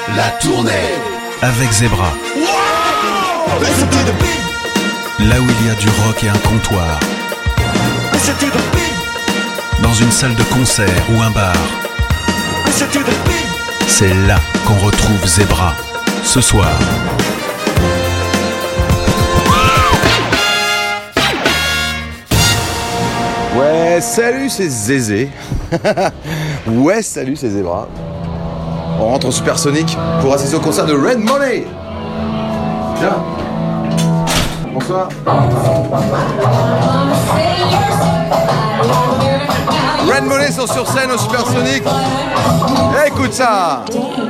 La tournée avec Zebra. Là où il y a du rock et un comptoir. Dans une salle de concert ou un bar. C'est là qu'on retrouve Zebra. Ce soir. Ouais, salut, c'est Zézé. Ouais, salut, c'est Zebra. On rentre en Supersonic pour assister au concert de Red Money. Tiens. Bonsoir. Red Money sont sur scène au Supersonic. Écoute ça.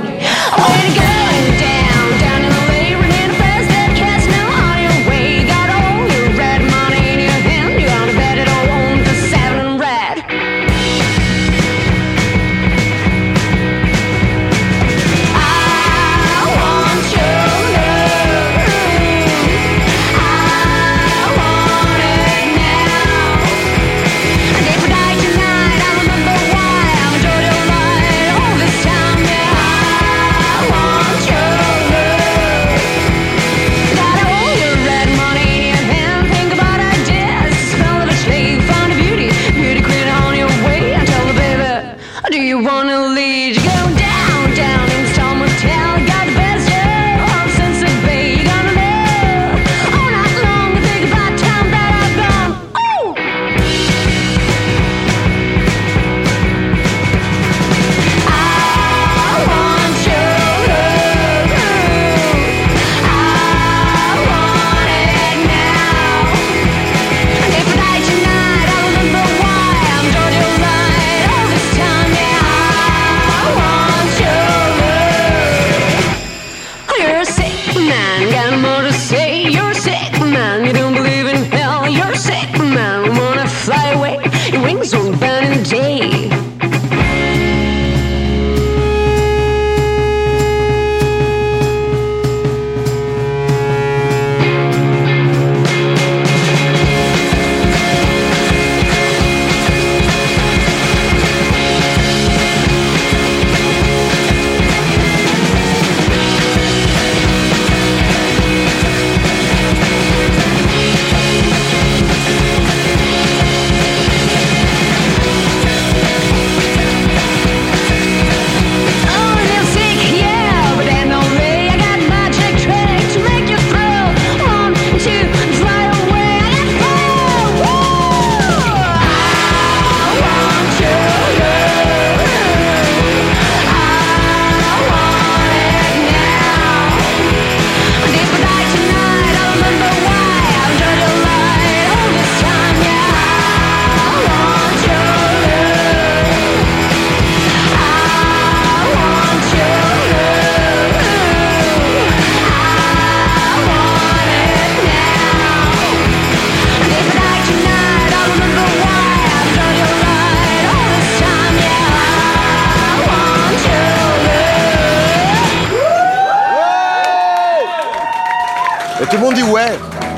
Et tout le monde dit ouais.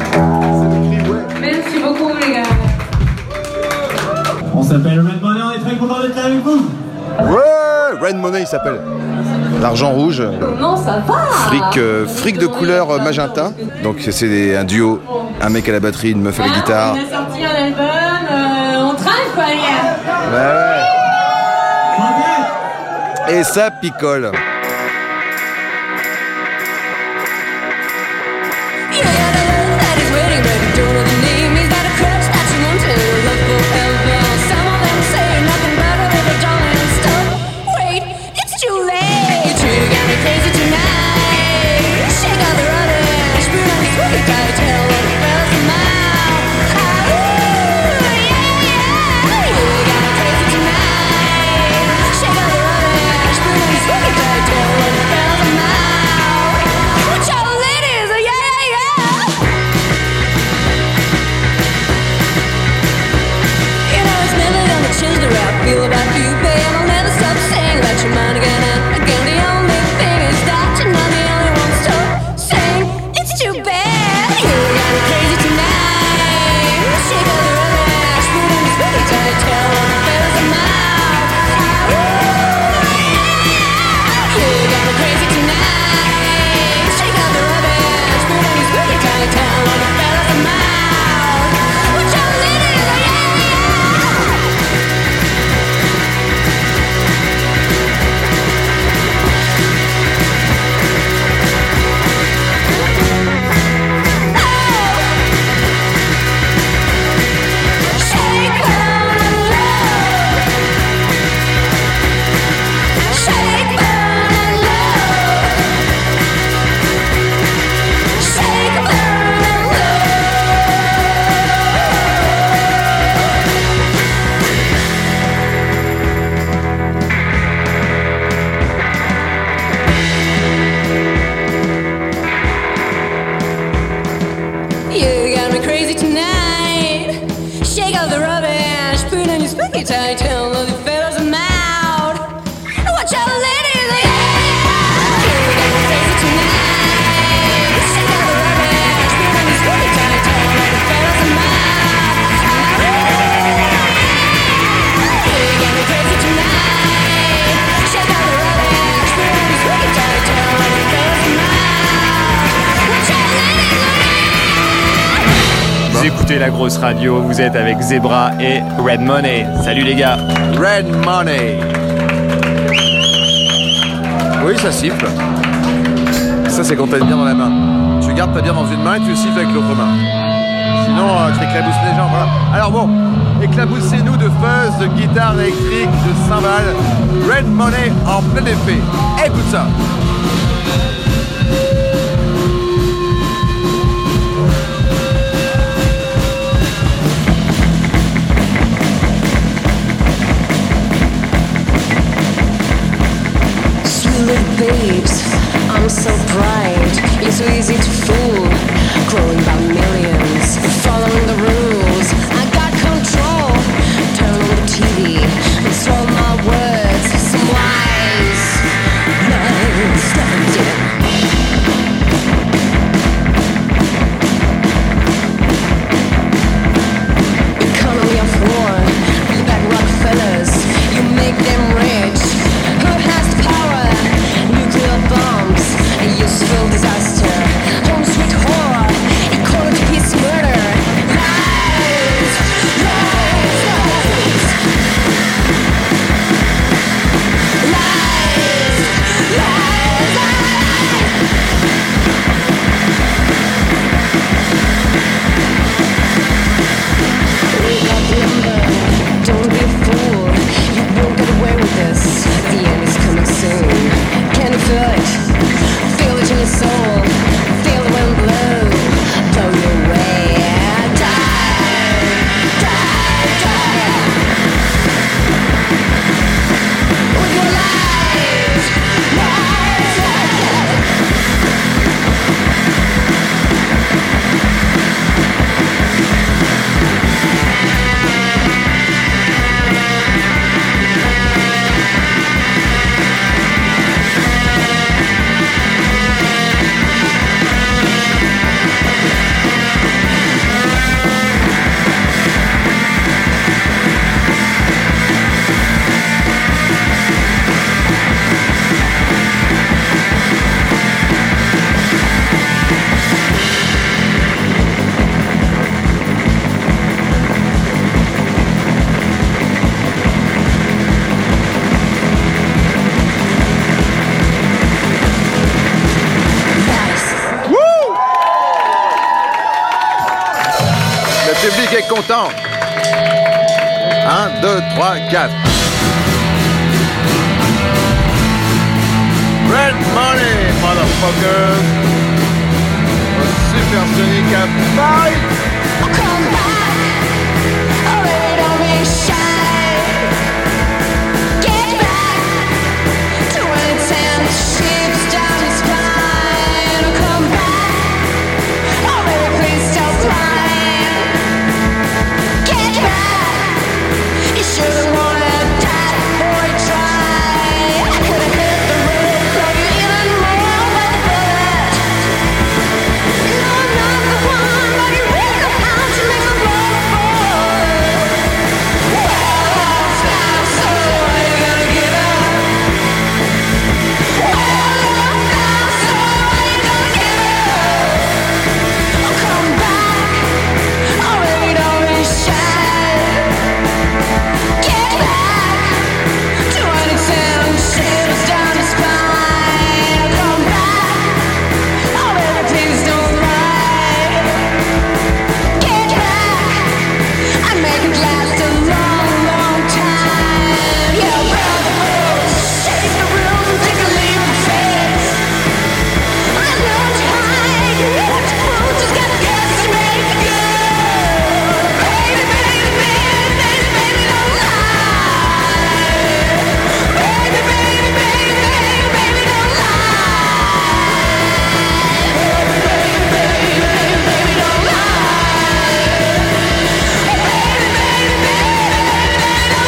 Merci beaucoup les gars. On s'appelle Red Money, on est très content d'être là avec vous. Ouais, Red Money il s'appelle. L'argent rouge. Non, ça va. Fric de couleur magenta. Donc c'est un duo, un mec à la batterie, une meuf à la guitare. On a sorti un album, on trinque quoi les gars. Ouais. Et ça picole. Shake all the rubbish, put on your sweet écoutez la grosse radio, vous êtes avec Zebra et Red Money. Salut les gars. Red Money. Oui, ça siffle. Ça, c'est quand t'as une bière dans la main. Tu gardes ta bière dans une main et tu siffles avec l'autre main. Sinon, tu éclabousses les gens, voilà. Alors bon, éclaboussez-nous de fuzz, de guitare électrique, de cymbales. Red Money en plein effet. Écoute ça. Little babes, I'm so bright, you're so easy to fool, growing by millions, following the rules, I got control, turn on the TV, and swallow my words, some lies, yeah. Economy of war, you got Rockefellers, you make them rich, who has the power? Nuclear bombs, a useful disaster. Home sweet horror, equality, peace, murder. Lies, lies, lies. Lies, lies, lies. Wake up, lumber, don't be a fool. You won't get away with this. The end is coming soon. Can you feel it? Feel it in your soul. Feel the wind blow. Blow your way. Die. Die. Die. With your lies. Lies. Lies. Le public est content. 1, 2, 3, 4. Red Money, motherfuckers. Au Supersonic à Paris. Come back, already don't be shy. Get back to when it's and ships down the spine. Come back, already please stop lying. Get back, you shouldn't wanna die or try. I could have hit the road, blow you even more with a bullet. No, I'm not the one, but you really know how to make a blow for. Well, now, so are you gonna give up? Well, now, so are you gonna give up? Oh, come back, already don't be shy. Get back to when it's and shivers down the spine. Come back, already please don't lie. Get back, I make it last a long, long time. Yeah, brother, shake the room, take a leap of faith. I know what you hide, you know what you prove, just gotta guess and make it good. Baby, baby, baby, baby, baby, don't lie. Baby, baby, baby, baby, baby, don't lie. Baby, baby, baby, baby, baby, don't lie. Baby, baby, baby, baby, don't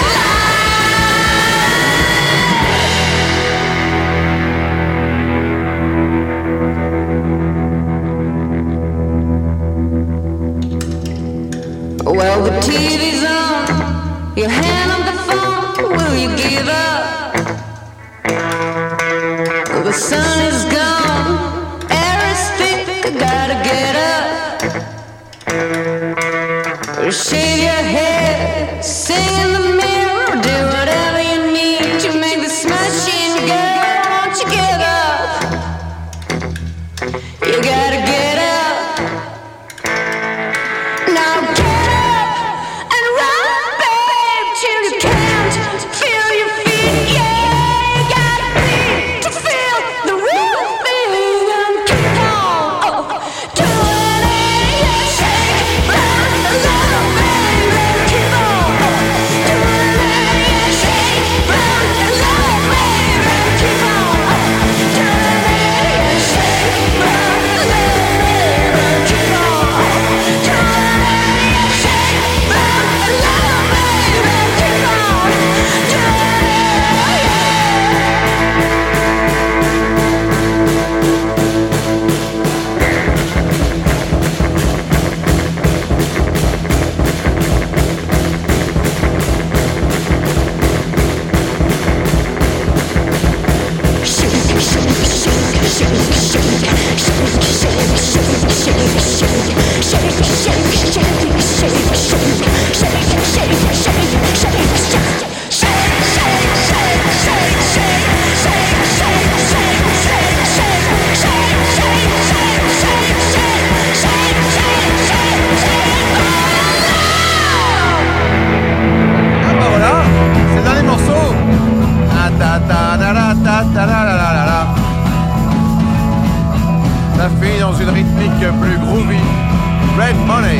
lie. Well, the TV's on, your hand on the phone, will you give up? The sun is gone, air is thick, I gotta get up. Shave your head, sing in the mirror, do whatever you need to make this machine go. Won't you get up? You gotta get up. Now get up and run, babe, till you can't feel your feet. Yeah, you gotta beat to feel the real feeling and keep on. Oh, do it, yeah, shake, run, love, baby, keep on. Do it, yeah, shake, run, love, baby, keep on. Do it, yeah, shake, run, love, baby, keep on. Do it, yeah, shake, run, love, baby, keep on. Do it, yeah. Ah bah voilà, c'est le dernier morceau. Ah, ta ta da la ta ta la la la la la. Ça finit dans une rythmique plus groovy. Red Money.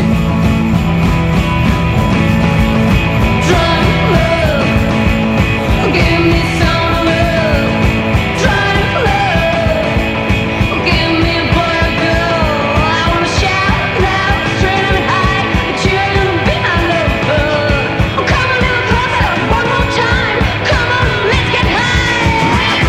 Give me some love, drunk love. Give me a boy or girl. I wanna shout loud, straight and high that you're gonna be my lover. Come a little closer, one more time. Come on, let's get high.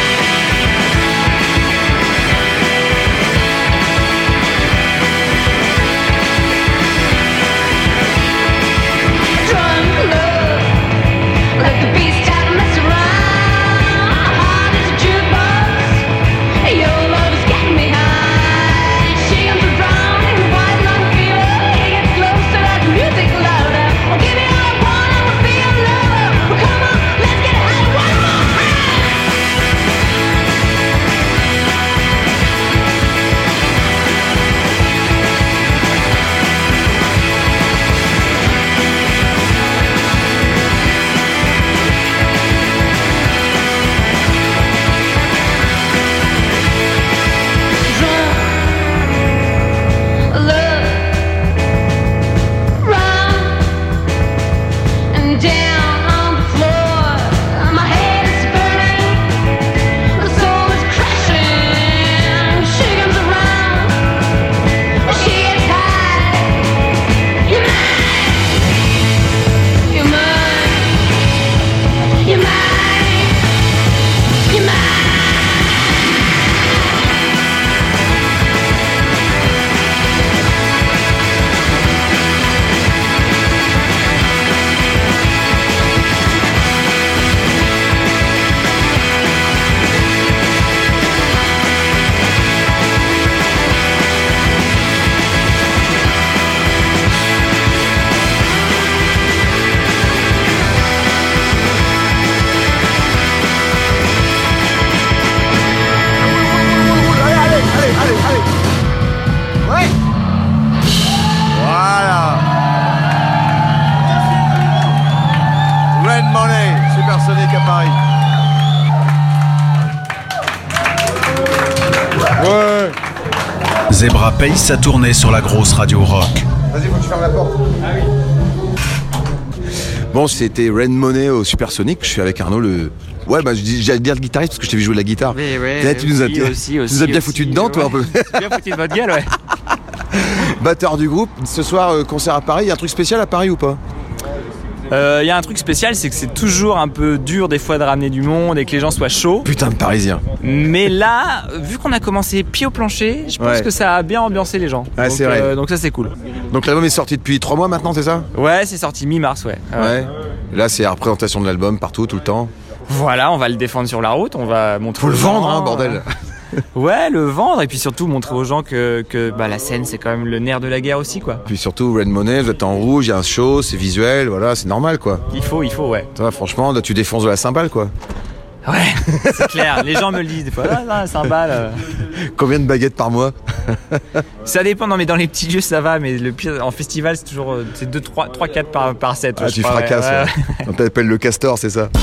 Drunk love, let the beast out and mess around. Hard as a jukebox, your love is getting me high. She comes around in the white lung fever. It gets closer like the music louder. I'll give you all I want, I will be your lover. Well, come on, let's get high one more time. Love, round and down on the floor. My head is burning, my soul is crashing. She comes around, she gets high. You're mine, you're mine, you're mine, you're mine. Allez. Ouais. Voilà. Red Money, Supersonic à Paris. Ouais. Zebra paye sa tournée sur la grosse radio rock. Vas-y, faut que tu fermes la porte. Ah oui. Bon, c'était Red Money au Supersonic. Je suis avec Arnaud, le. Ouais, bah j'allais dire le guitariste parce que je t'ai vu jouer de la guitare. Mais ouais, là, tu nous as bien aussi, foutu dedans, toi, un peu. Bien foutu de votre gueule, ouais. Batteur du groupe. Ce soir, concert à Paris. Il y a un truc spécial à Paris ou pas? Il y a un truc spécial, c'est que c'est toujours un peu dur des fois de ramener du monde et que les gens soient chauds. Putain de Parisien. Mais là, vu qu'on a commencé pied au plancher, je pense que ça a bien ambiancé les gens. Ouais, donc, c'est vrai. Donc ça c'est cool. Donc l'album est sorti depuis 3 mois maintenant, c'est ça? Ouais, c'est sorti mi-mars, ouais. Ouais. Et là, c'est la représentation de l'album partout, tout le temps. Voilà, on va le défendre sur la route, on va montrer. Faut le aux gens, vendre, hein, bordel. Ouais, le vendre et puis surtout montrer aux gens que la scène c'est quand même le nerf de la guerre aussi quoi. Puis surtout, Red Money, vous êtes en rouge, il y a un show, c'est visuel, voilà, c'est normal quoi. Il faut, ouais. Ça, franchement, là, tu défonces de la cymbale quoi. Ouais, c'est clair. Les gens me le disent des fois. Ah, cymbale. Combien de baguettes par mois? Ça dépend. Non, mais dans les petits lieux, ça va. Mais le pire, en festival, c'est toujours 2, 3, 4 par set. Ah, tu fracasses. Ouais. On t'appelle le castor, c'est ça.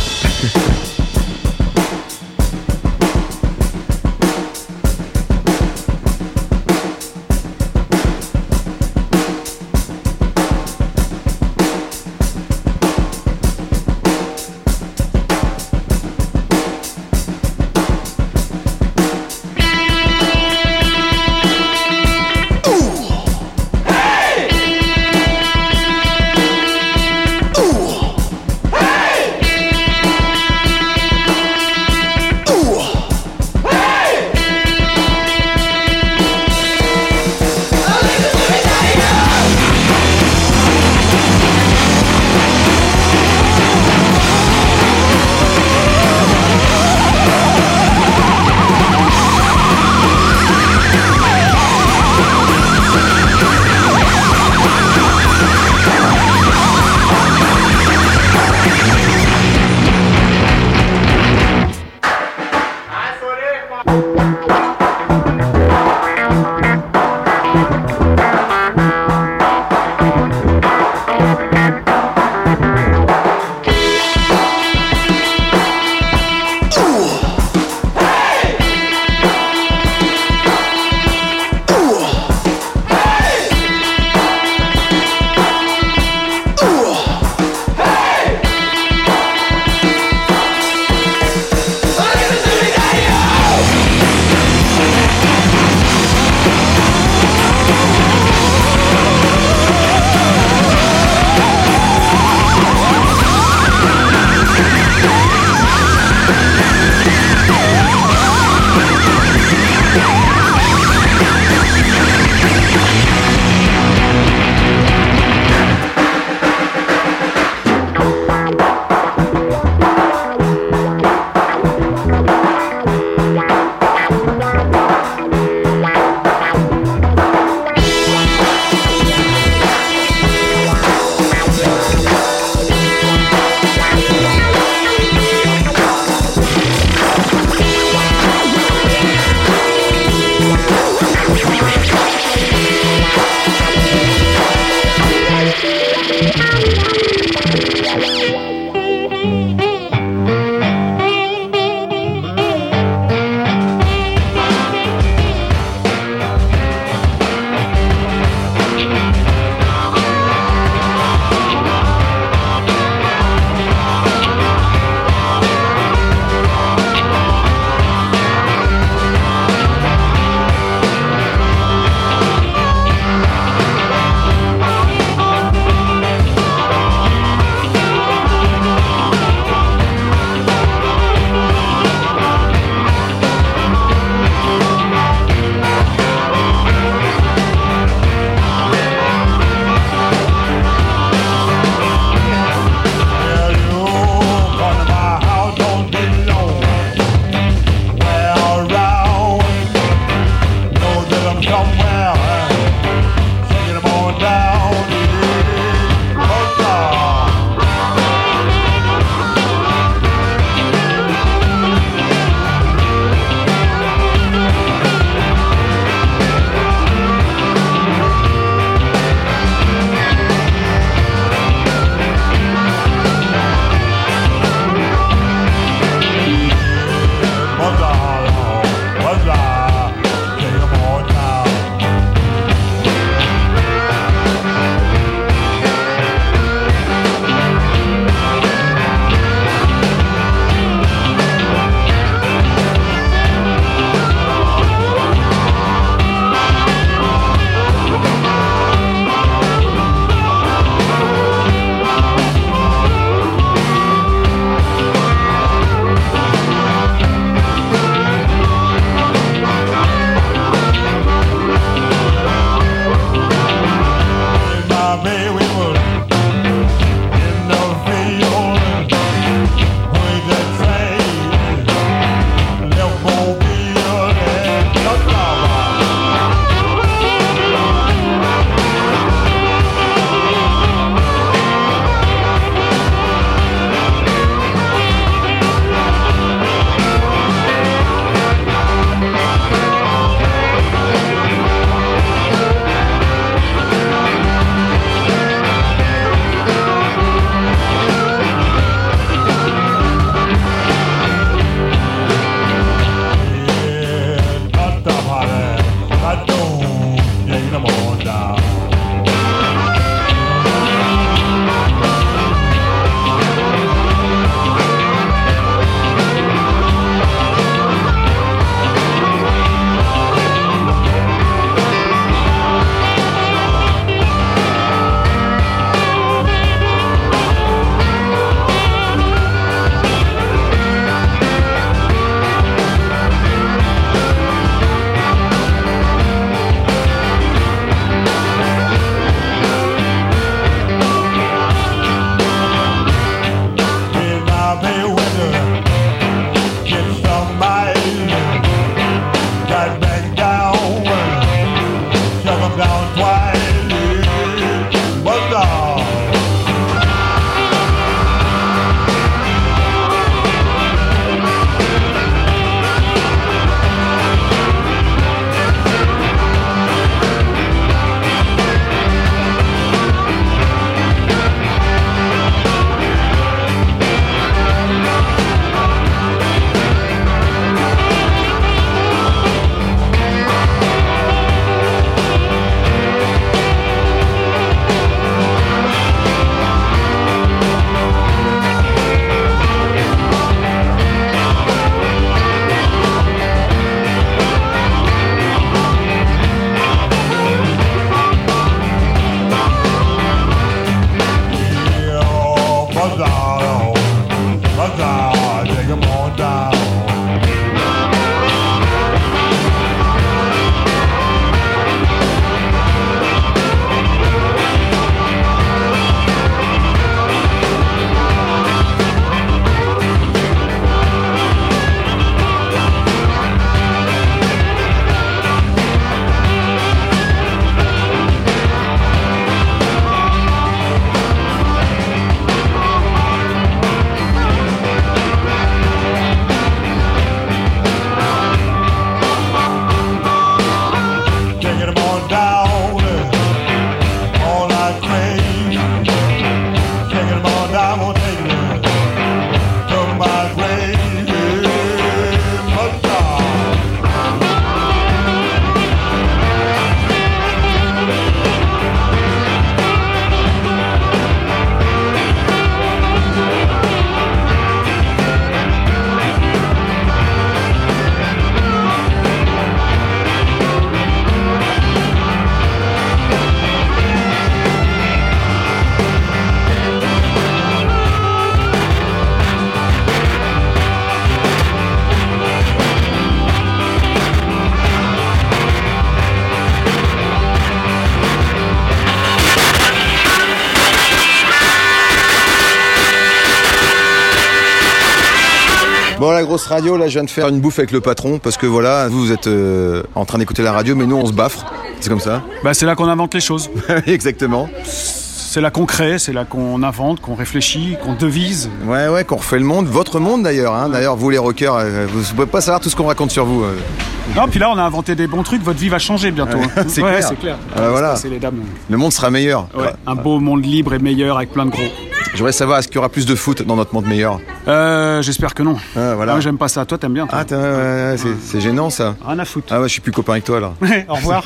Bon, la grosse radio, là, je viens de faire une bouffe avec le patron parce que voilà, vous êtes en train d'écouter la radio, mais nous, on se baffre. C'est comme ça. Bah, c'est là qu'on invente les choses. Exactement. C'est là qu'on crée, c'est là qu'on invente, qu'on réfléchit, qu'on devise. Ouais, qu'on refait le monde. Votre monde, d'ailleurs. Hein. D'ailleurs, vous, les rockers, vous ne pouvez pas savoir tout ce qu'on raconte sur vous. Non, puis là, on a inventé des bons trucs. Votre vie va changer bientôt. Ouais, c'est clair. C'est clair. Voilà. C'est les dames. Le monde sera meilleur. Ouais, un beau monde libre et meilleur avec plein de gros. Je voudrais savoir, est-ce qu'il y aura plus de foot dans notre monde meilleur? J'espère que non. Voilà. Moi, j'aime pas ça. Toi, t'aimes bien, toi. C'est gênant, ça. Rien à foutre. Ah ouais, je suis plus copain avec toi, là. Au revoir.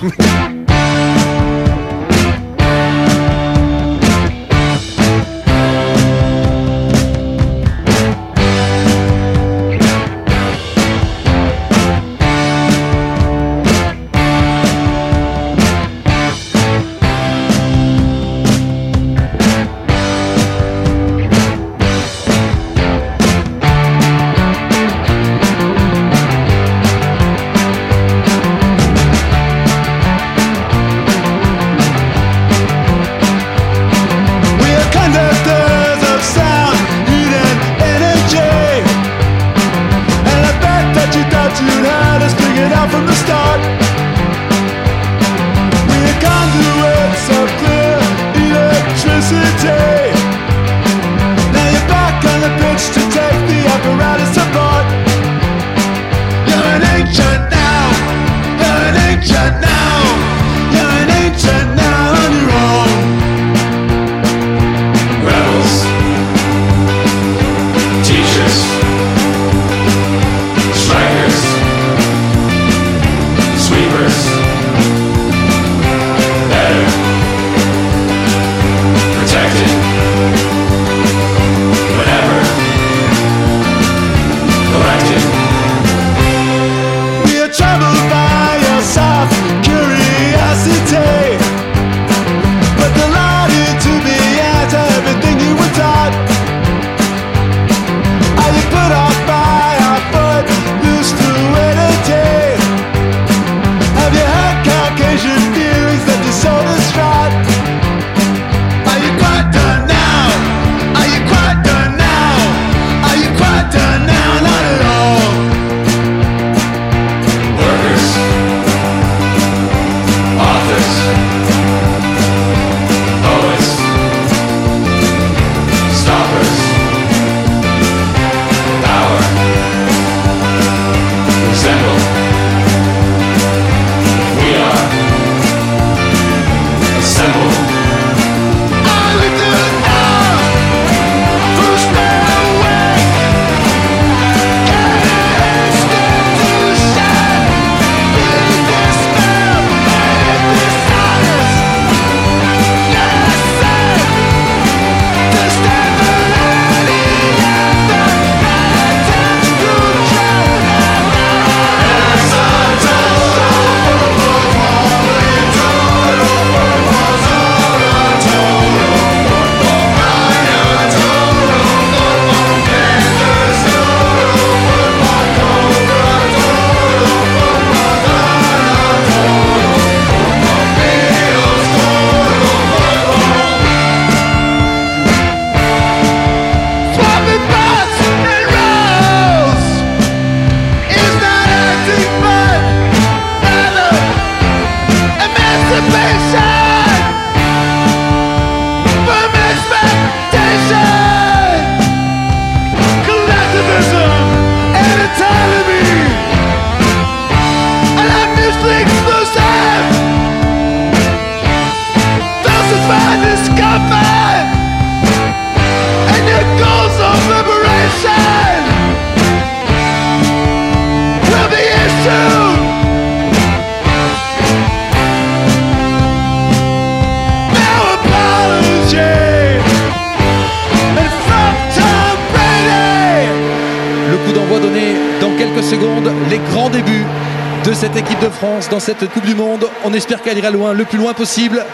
secondes, les grands débuts de cette équipe de France dans cette Coupe du Monde. On espère qu'elle ira loin, le plus loin possible.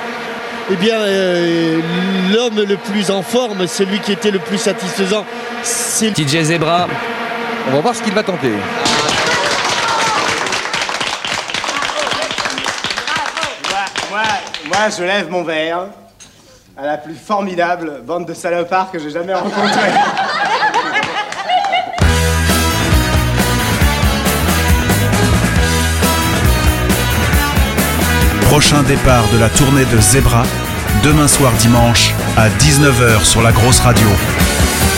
Eh bien, l'homme le plus en forme, celui qui était le plus satisfaisant, c'est DJ Zebra. On va voir ce qu'il va tenter. Moi, je lève mon verre à la plus formidable bande de salopards que j'ai jamais rencontrée. prochain départ de la tournée de Zebra, demain soir dimanche à 19h sur la grosse radio.